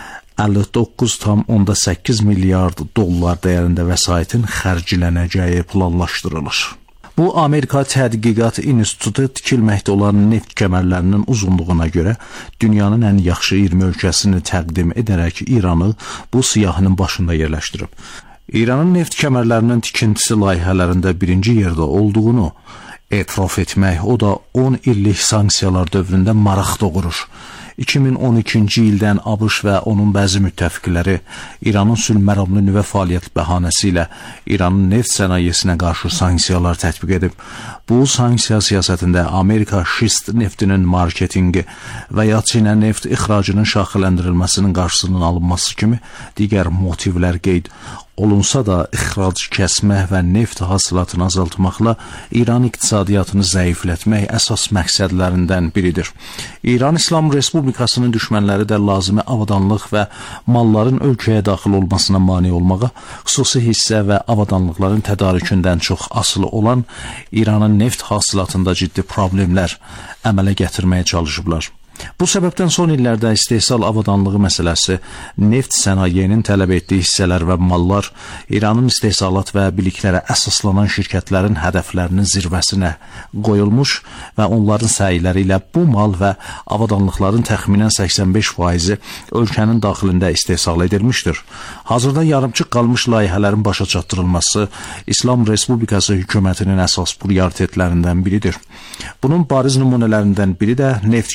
59,8 milyard dollar dəyərində vəsaitin xərclənəcəyi planlaşdırılır. Bu, Amerika Tədqiqat İnstitutu tikilməkdə olan neft kəmərlərinin uzunluğuna görə dünyanın ən yaxşı 20 ölkəsini təqdim edərək İranı bu siyahının başında yerləşdirib. İranın neft kəmərlərinin tikintisi layihələrində birinci yerdə olduğunu etiraf etmək, o da 10 illik sanksiyalar dövründə maraq doğurur. 2012-ci ildən ABŞ və onun bəzi müttəfiqləri İranın sülhməramlı nüvə fəaliyyət bəhanəsi ilə İranın neft sənayesinə qarşı sanksiyalar tətbiq edib. Bu sanksiya siyasətində Amerika şist neftinin marketingi və ya Çinə neft ixracının şaxələndirilməsinin qarşısının alınması kimi digər motivlər qeyd olunsa da ixrac kəsmək və neft hasilatını azaltmaqla İran iqtisadiyyatını zəiflətmək əsas məqsədlərindən biridir. İran İslam Respublikasının düşmənləri də lazımi avadanlıq və malların ölkəyə daxil olmasına mane olmağa, xüsusi hissə və avadanlıqların tədarükündən çox asılı olan İranın neft hasilatında ciddi problemlər əmələ gətirməyə çalışıblar. Bu səbəbdən son illərdə istehsal avadanlığı məsələsi, neft sənayenin tələb etdiyi hissələr və mallar İranın istehsalat və biliklərə əsaslanan şirkətlərin hədəflərinin zirvəsinə qoyulmuş və onların səyləri ilə bu mal və avadanlıqların təxminən 85%-i ölkənin daxilində istehsal edilmişdir. Hazırda yarımçıq qalmış layihələrin başa çatdırılması İslam Respublikası hökumətinin əsas prioritetlərindən biridir. Bunun bariz nümunələrindən biri də neft kəmərlərinin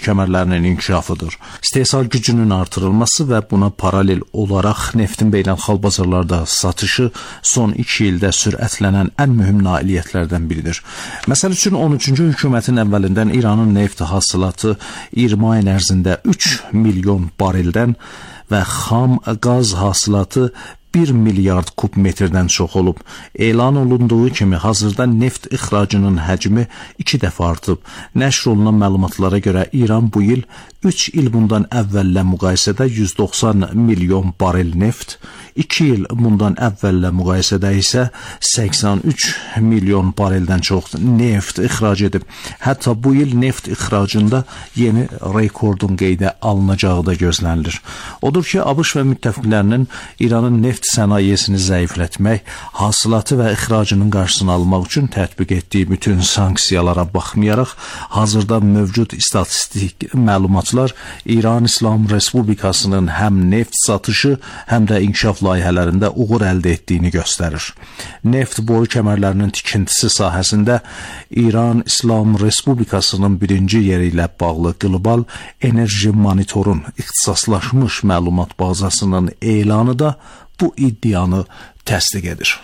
sahələrinin inkişafıdır. İstehsal gücünün artırılması və buna paralel olaraq neftin beynəlxalq bazarlarda satışı son 2 ildə sürətlənən ən mühüm nailiyyətlərdən biridir. Məsəl üçün 13-cü hökumətin əvvəlindən İranın neft hasilatı 20 ayın ərzində 3 milyon bareldən və xam qaz hasilatı 1 milyard kubmetrdən çox olub. Elan olunduğu kimi hazırda neft ixracının həcmi 2 dəfə artıb. Nəşr olunan məlumatlara görə İran bu il 3 il bundan əvvəllə müqayisədə 190 milyon barel neft, 2 il bundan əvvəllə müqayisədə isə 83 milyon bareldən çox neft ixrac edib. Hətta bu il neft ixracında yeni rekordun qeydə alınacağı da gözlənilir. Odur ki, ABŞ və müttəfiqlərinin İranın neft sənayesini zəiflətmək, hasilatı və ixracının qarşısını almaq üçün tətbiq etdiyi bütün sanksiyalara baxmayaraq, hazırda mövcud statistik məlumatlar İran İslam Respublikasının həm neft satışı, həm də inkişaf layihələrində uğur əldə etdiyini göstərir. Neft boru kəmərlərinin tikintisi sahəsində İran İslam Respublikasının 1-ci yeri ilə bağlı qlobal enerji monitorun ixtisaslaşmış məlumat bazasının elanı da bu iddianı təsdiq edir.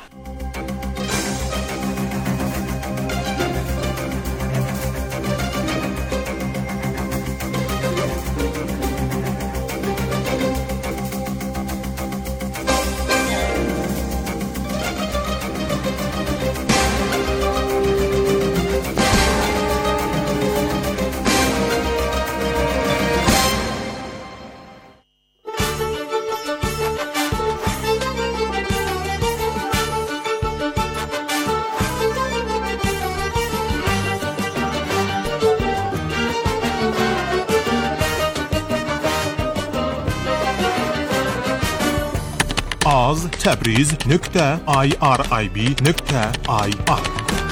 az.təbriz.irib.ir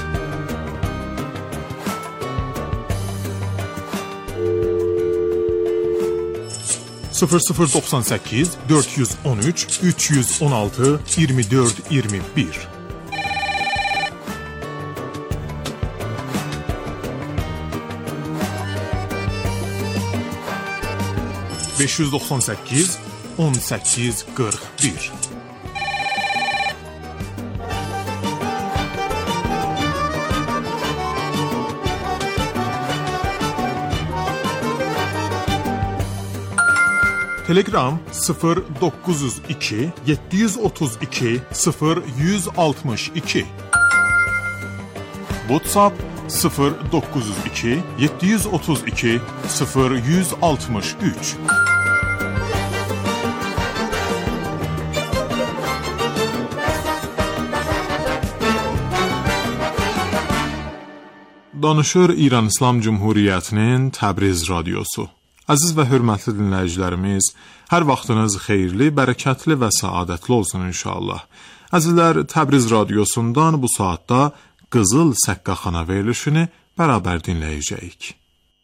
0098 413 316 24 21 598 18 41 Telegram 0902 732 0162 WhatsApp 0902 732 0163 Danışır İran İslam Cumhuriyyətinin Təbriz radiosu. Əziz və hörmətli dinləyicilərimiz, hər vaxtınız xeyirli, bərəkətli və səadətli olsun inşallah. Əzizlər, Təbriz radiosundan bu saatda Qızıl Səqqaxana verilişini bərabər dinləyəcəyik.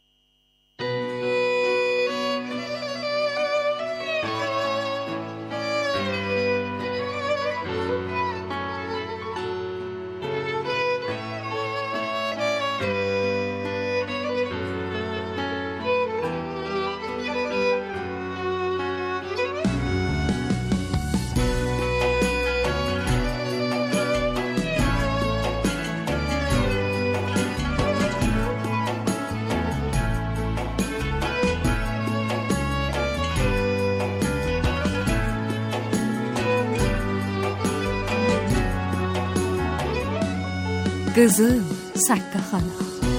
Qızıl Səqqaxana.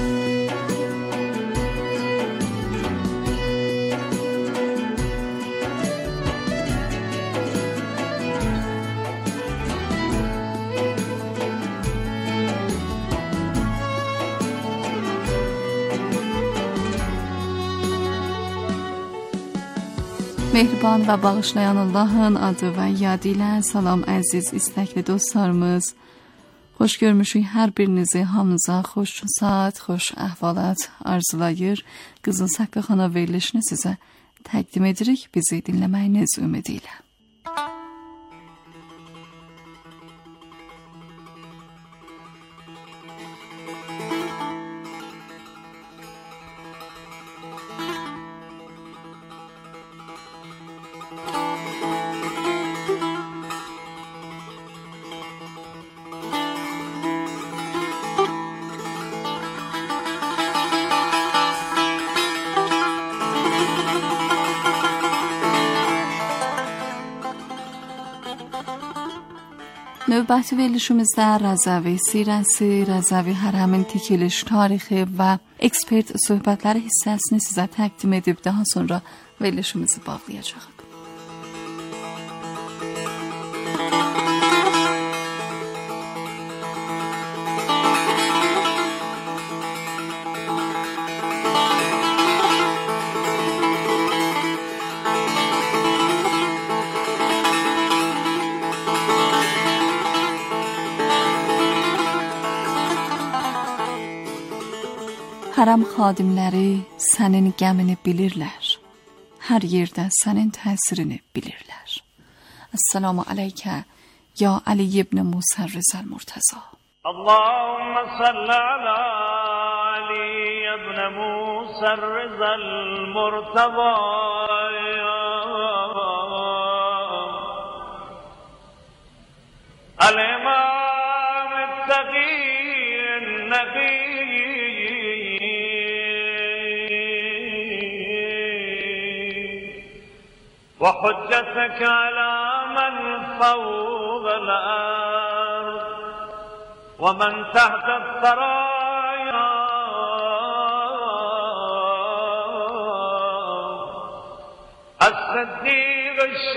Mehriban və bağışlayan Allahın adı və yadı ilə salam əziz istəkli dostlarımız. Xoş görmüşük hər birinizi, hamınıza xoş saat, xoş əhvalat arzulayır. Qızıl Səqqaxana verilişini sizə təqdim edirik, bizi dinləməyiniz ümidi ilə. Növbəti verilişimizdə Rəzəvi sirəsi, Rəzəvi hərəmin tikiliş tarixi və ekspert söhbətləri hissəsini sizə təqdim edib daha sonra verilişimizi bağlayacağıq. Hərəm xadimləri sənin qəmini bilirlər. Hər yerdə sənin təsirini bilirlər. Esselamu aleykə ya Ali ibn Musa Rizal Murtaza. Allahümme salli ala Ali ibn Musa Rizal Murtaza. Al-İmam el-Taqiyyin Nebi وحجتك على من فوق الأرض ومن تحت الثرايا الصديق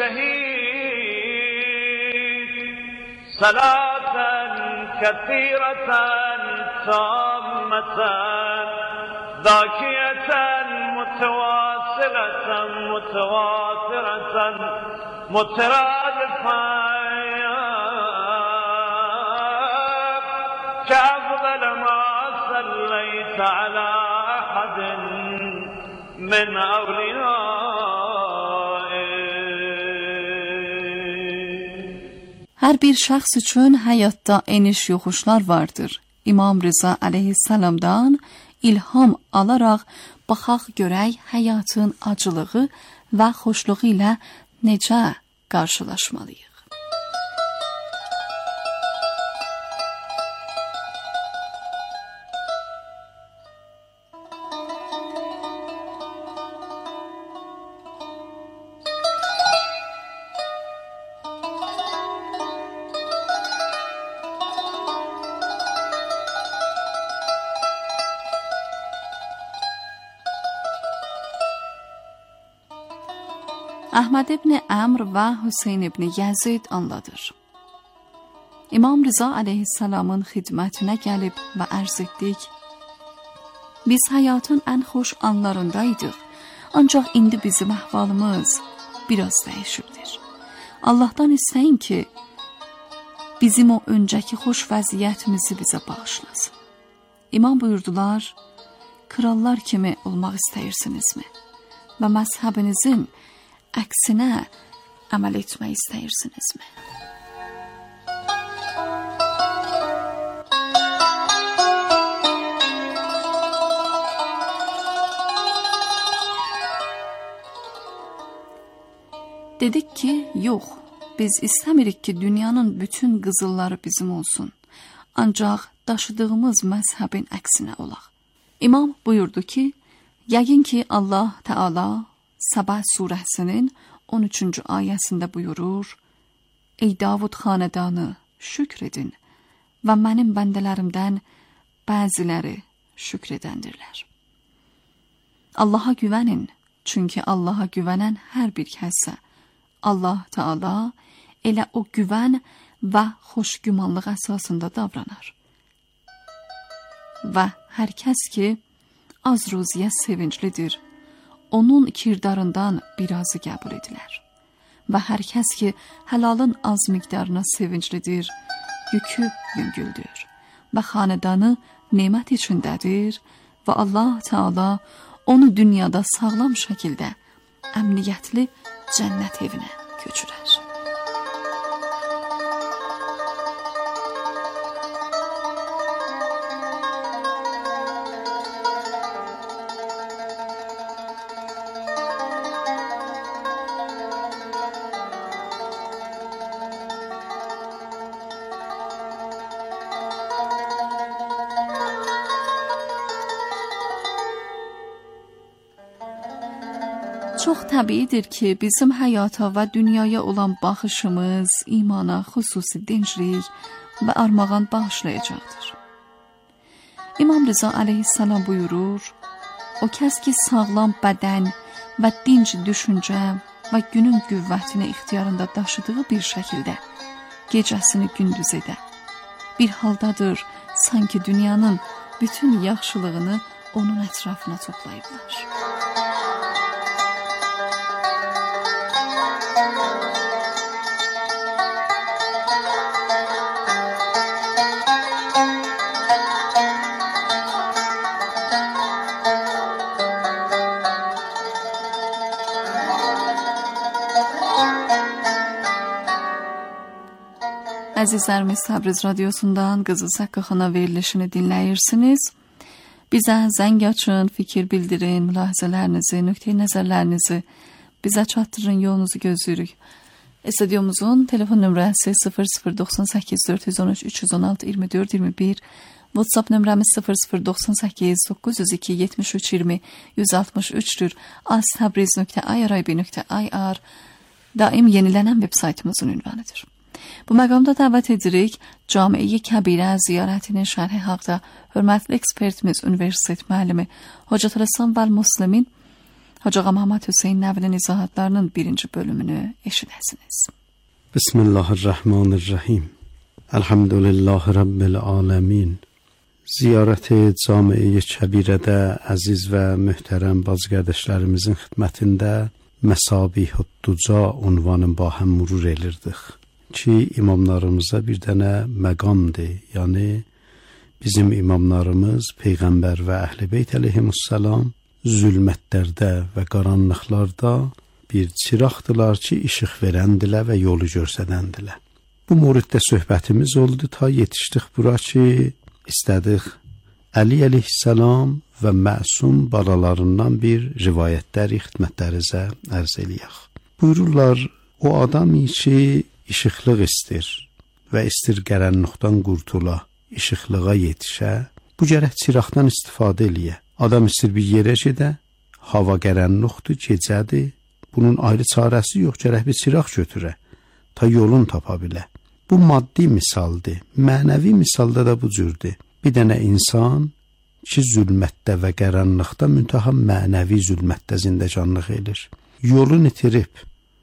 الشهيد صلاة كثيرة تامة ذاكية متواصلة متواترة مترادفة كأفضل ما صليت على أحد من Hər bir şəxs üçün həyatda eniş yoxuşlar vardır. İmam Rıza əleyhissalamdan ilham alaraq baxaq görək həyatın acılığı və xoşluğu ilə necə qarşılaşmalıyıq. Əhməd ibn Əmr və Hüseyn ibn Yəzid anladır. İmam Rıza əleyhissalamın xidmətinə gəlib və ərz etdik. Biz həyatın ən xoş anlarındaydıq, ancaq indi bizim əhvalımız biraz dəyişibdir. Allahdan istəyin ki, bizim o öncəki xoş vəziyyətimizi bizə bağışlasın. İmam buyurdular, krallar kimi olmaq istəyirsinizmi? Və məzhəbinizin əksinə əməl etmək istəyirsinizmi? Dedik ki, yox, biz istəmirik ki, dünyanın bütün qızılları bizim olsun. Ancaq daşıdığımız məzhəbin əksinə olaq. İmam buyurdu ki, yəqin ki, Allah Teala Səbə surəsinin 13-cü ayəsində buyurur, Ey Davud xanədanı, şükr edin və mənim bəndələrimdən bəziləri şükr edəndirlər. Allaha güvənin, çünki Allaha güvənən hər bir kəsə Allah Teala elə o güvən və xoşgümanlıq əsasında davranar. Və hər kəs ki, az ruziyə sevinclidir, onun kirdarından birazı qəbul edilər. Və hər kəs ki, həlalın az miqdarına sevinclidir, yükü yüngüldür və xanədanı nemət içindədir və Allah Teala onu dünyada sağlam şəkildə əmniyyətli cənnət evinə köçürər. Çox təbiidir ki, bizim həyata və dünyaya olan baxışımız imana xüsusi dinclik və armağan bağışlayacaqdır. İmam Rıza aleyhisselam buyurur, o kəs ki sağlam bədən və dinc düşüncə və günün qüvvətini ixtiyarında daşıdığı bir şəkildə gecəsini gündüz edə. Bir haldadır, sanki dünyanın bütün yaxşılığını onun ətrafına toplayıblar. Əzizlərimiz, Təbriz radiosundan Qızıl Saqqaxana verilişini dinləyirsiniz. Bizə zəng açın, fikir bildirin, mülahizələrinizi, nöqteyi nəzərlərinizi bizə çatdırın, yolunuzu gözləyirik. Stüdyomuzun telefon nömrəsi 0098 413 316 24 21, WhatsApp nömrəmiz 0098 902 73 20 163'dür. aztabriz.irib.ir daim yenilənən web saytımızın ünvanıdır. Bu məqamda dəvət edirik Camiə Kəbirə ziyarətinin şərhi haqda hörmətli ekspertimiz, universitet müəllimi Hocət Rəsam və Müslimin Hocağa Məhəmməd Hüseyn Nəvinin izahatlarının birinci bölümünü eşidəsiniz. Bismillahirrahmanirrahim. Elhamdülillahi Rabbil alemin. Ziyarəti Camiə Kəbirədə əziz və möhtərəm bacı qardaşlarımızın xidmətində Məsabihud-Duca unvanı bahəm murur elirdik. Ki imamlarımıza bir dənə məqamdır. Yəni bizim imamlarımız Peyğəmbər və Əhl-i Beyt əleyhimussalam zülmətlərdə və qaranlıqlarda bir çıraqdılar ki, işıq verəndilər və yolu göstərəndilər. Bu mövriddə söhbətimiz oldu ta yetişdik bura ki, istədik Əli əleyhissalam və məsum balalarından bir rivayətləri xidmətlərinizə ərz eləyək. Buyururlar, o adam ki işıqlıq istir və istir qaranlıqdan qurtula, işıqlığa yetişə, bu gərək çıraqdan istifadə eləyə. Adam istir bir yerə gedə, hava qaranlıqdır, gecədir, bunun ayrı çarəsi yox, gərək bir çıraq götürə, ta yolun tapa bilə. Bu maddi misaldır, mənəvi misalda da bu cürdür. Bir dənə insan ki zülmətdə və qaranlıqda müntəha mənəvi zülmətdə zindəcanlıq edir. Yolunu itirib,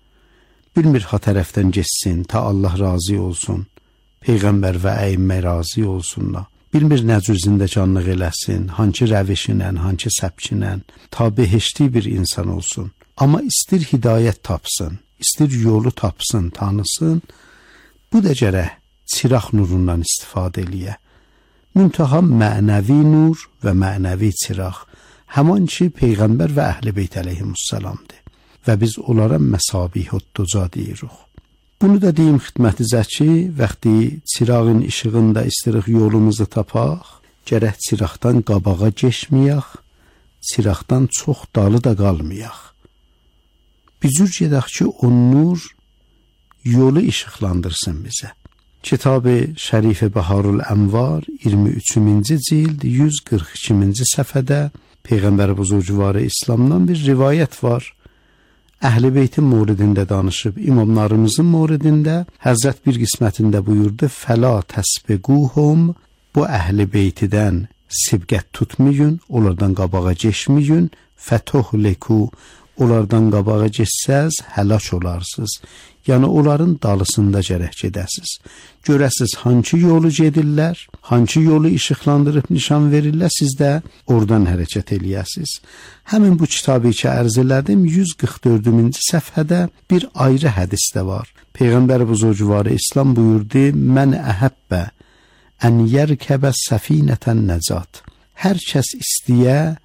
bilmir ha tərəfdən geçsin, ta Allah razı olsun, Peyğəmbər və əimmə razı olsunlar. Bilmir nə cür zindəcanlıq eləsin, hangi rəvişinən, hangi səbkinən, ta behişti bir insan olsun. Amma istir hidayət tapsın, istir yolu tapsın, tanısın, bu da gərək çıraq nurundan istifadə eləyə. Müntəha mənəvi nur və mənəvi çıraq, həman ki Peyğəmbər və Əhl-i Beyt əleyhimussalamdır. Və biz onlara Məsabihud-Duca deyirik. Bunu da deyim xidmətinizə ki, vaxtı çırağın işığında istirik yolumuzu tapaq, gərək çıraqdan qabağa geçməyək, çıraqdan çox dalı da qalmayaq. Bir cür gedək ki, o nur yolu işıqlandırsın bizə. Kitab-ı Şərif-i Baharul Ənvar 23-cü cild 142-ci səhifədə Peyğəmbər Buzurcuvarı İslamdan bir rivayət var. Əhl-i Beytin mövridində danışıb, imamlarımızın mövridində Həzrət bir qismətində buyurdu, Fəla təsbiquhum, bu Əhl-i Beytidən sibqət tutmayın, onlardan qabağa geçməyin, fətuhliku, onlardan qabağa geçsəz, həlak olarsınız. Yəni onların dalısında gərək gedəsiz. Görəsiz hangi yolu gedirlər, hangi yolu işıqlandırıb nişan verirlər, siz də oradan hərəkət eləyəsiz. Həmin bu kitabı ki ərz elədim 144-cü səhifədə bir ayrı hədis də var. Peyğəmbər Buzurcuvarı İslam buyurdu, Mən əhəbbə ən yərkəbə səfinətən nəcat. Hər kəs istəyə